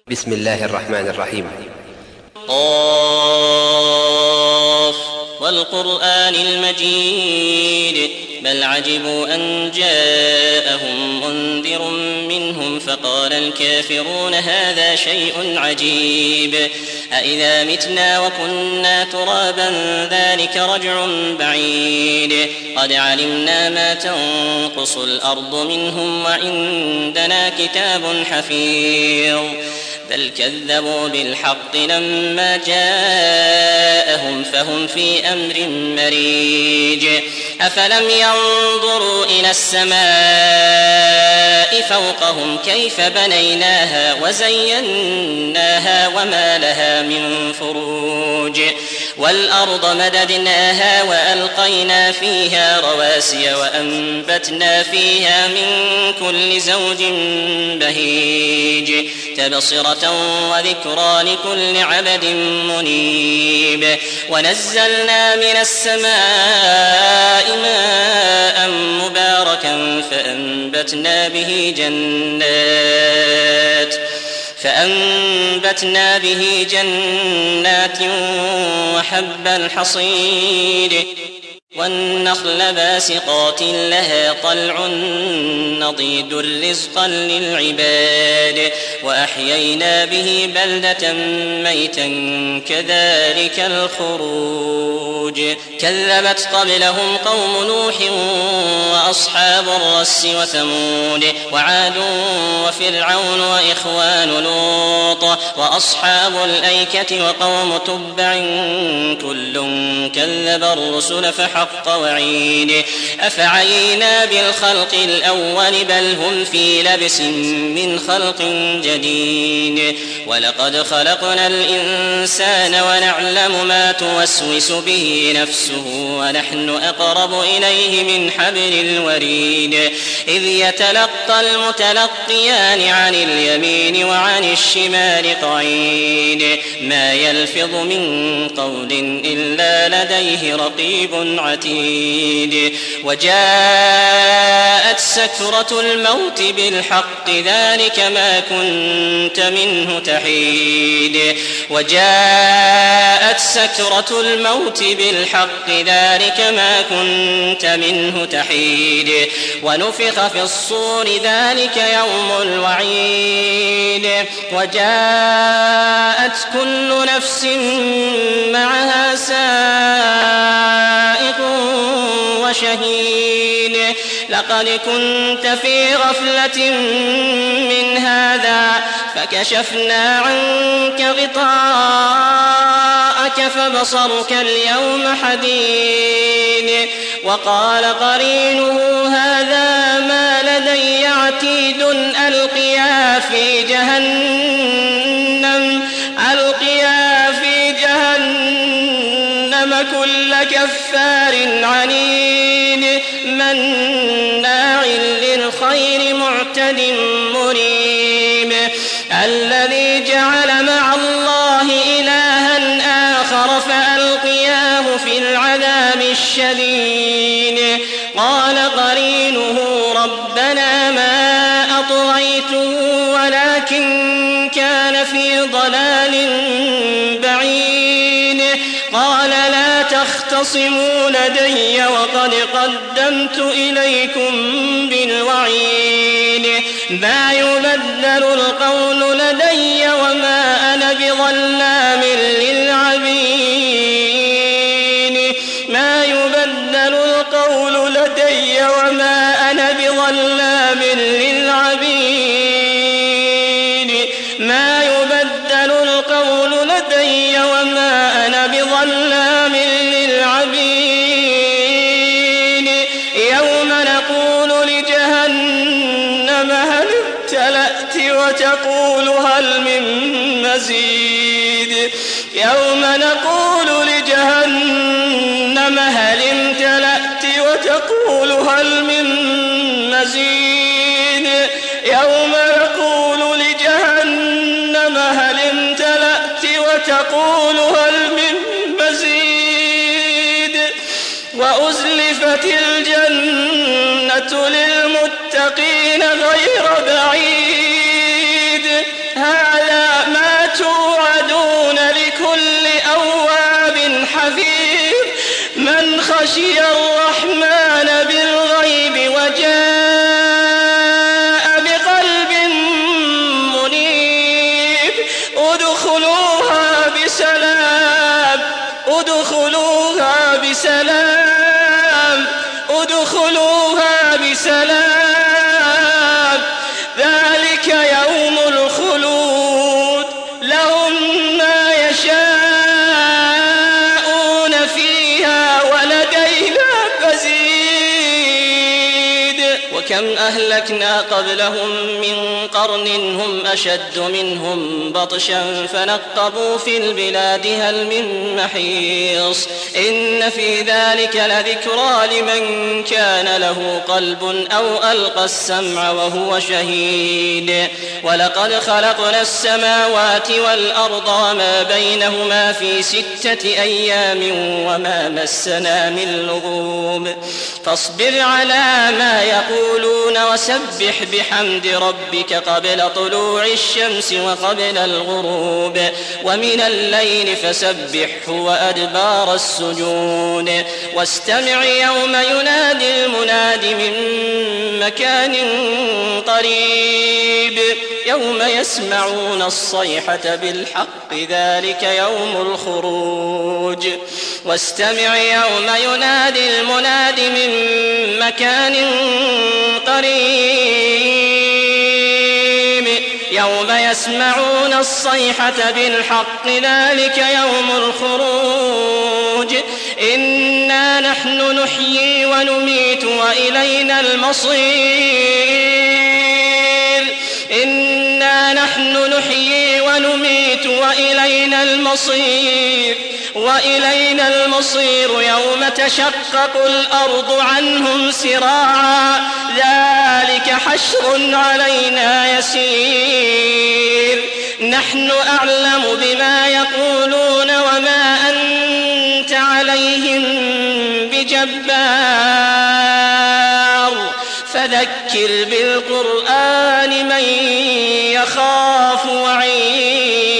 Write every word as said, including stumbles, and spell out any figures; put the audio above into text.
بسم الله الرحمن الرحيم. قاف والقرآن المجيد بل عجبوا أن جاءهم منذر منهم فقال الكافرون هذا شيء عجيب أإذا متنا وكنا ترابا ذلك رجع بعيد قد علمنا ما تنقص الأرض منهم وعندنا كتاب حفيظ بل كذبوا بالحق لما جاءهم فهم في أمر مريج أفلم ينظروا إلى السماء فوقهم كيف بنيناها وزيناها وما لها من فروج والأرض مددناها وألقينا فيها رواسي وأنبتنا فيها من كل زوج بهيج تبصرة وذكرى لكل عبد منيب ونزلنا من السماء ماء مباركا فأنبتنا به جنات فأنبتنا به جنات وحب الحصيد والنخل باسقات لها طلع نضيد رزقا للعباد وأحيينا به بلدة ميتا كذلك الخروج كذبت قبلهم قوم نوح وأصحاب الرس وثمود وعاد وفرعون وإخوان لوط وأصحاب الأيكة وقوم تبع كل كذب الرسل فحق وعيد أفعينا بالخلق الأول بل هم في لبس من خلق جديد ولقد خلقنا الإنسان ونعلم ما توسوس به نفسه ونحن أقرب إليه من حبل الوريد إذ يتلقى المتلقيان عن اليمين وعن الشمال قعيد ما يلفظ من قول إلا لديه رقيب عتيد وجاءت سكرة الموت بالحق ذلك ما كنت منه تحيد وجاءت سكرة الموت بالحق ذلك ما كنت منه تحيد ونفخ في الصور ذلك يوم الوعيد وجاءت كل نفس معها سائق وشهيد لقد كنت في غفلة من هذا فكشفنا عنك غطاءك فبصرك اليوم حديد وقال قرينه هذا ما لدي عتيد ألقيا في جهنم ألقيا في جهنم كل كفار عنيد مناع للخير معتد مريب الذي جعل مع الله إلها آخر فألقياه في العذاب الشديد قال قرينه ربنا ما أطغيته ولكن كان في ضلال بعيد قال لا تختصموا لدي وقد قدمت إليكم بالوعيد ما يبدل القول لدي وما أنا بظلام للعبيد ما يبدل القول لدي وما أنا بظلام للعبيد ما يبدل القول لدي وما أنا بظلام للعبيد يوم نقول لجهنم هل امتلأت وتقول هل من مزيد يوم نقول لجهنم هل امتلأت وتقول هل من مزيد يوم نقول لجهنم هل امتلأت وتقول هل من مزيد وأزلفت الجنة للمتقين غير بعيد هذا خشي الرحمن بالغيب وجاء بقلب منيب ادخلوها بسلام ادخلوها بسلام ادخلوها بسلام ذلك يوم الخلود لهم ما يشاءون فيها ولدينا مزيد. وكم أهلكنا قبلهم من قرن هم أشد منهم بطشا فنقبوا في البلاد هل من محيص إن في ذلك لذكرى لمن كان له قلب أو ألقى السمع وهو شهيد. ولقد خلقنا السماوات والأرض وما بينهما في ستة أيام وما مسنا من لغوب فاصبر على ما يقولون وسبح بحمد ربك قبل طلوع الشمس وقبل الغروب ومن الليل فسبحه وأدبار السجود واستمع يوم ينادي المناد من مكان قريب يوم يسمعون الصيحة بالحق ذلك يوم الخروج واستمع يوم ينادي المناد من مكان قريب يوم يسمعون الصيحة بالحق ذلك يوم الخروج إنا نحن نحيي ونميت وإلينا المصير إنا نحن نحيي ونميت وإلينا المصير وإلينا المصير يوم تشقق الأرض عنهم سراعا ذلك حشر علينا يسير نحن أعلم بما يقولون وما أنت عليهم بجبار فذكر بالقرآن من يخاف وعيد.